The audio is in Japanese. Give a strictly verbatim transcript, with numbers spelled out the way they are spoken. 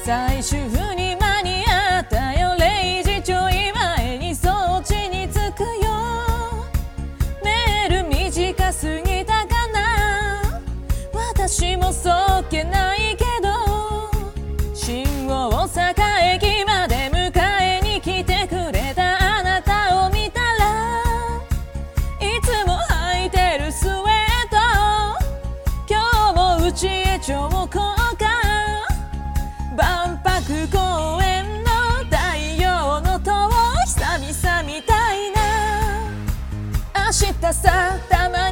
最終に間に合ったよ、れいじちょい前にそっちに着くよ。メール短すぎたかな、私もそっけないけど、新大阪駅まで迎えに来てくれたあなたを見たら、いつも履いてるスウェット、今日も家へ彫刻か。万博公園の太陽の塔、久々みたいな。明日さたま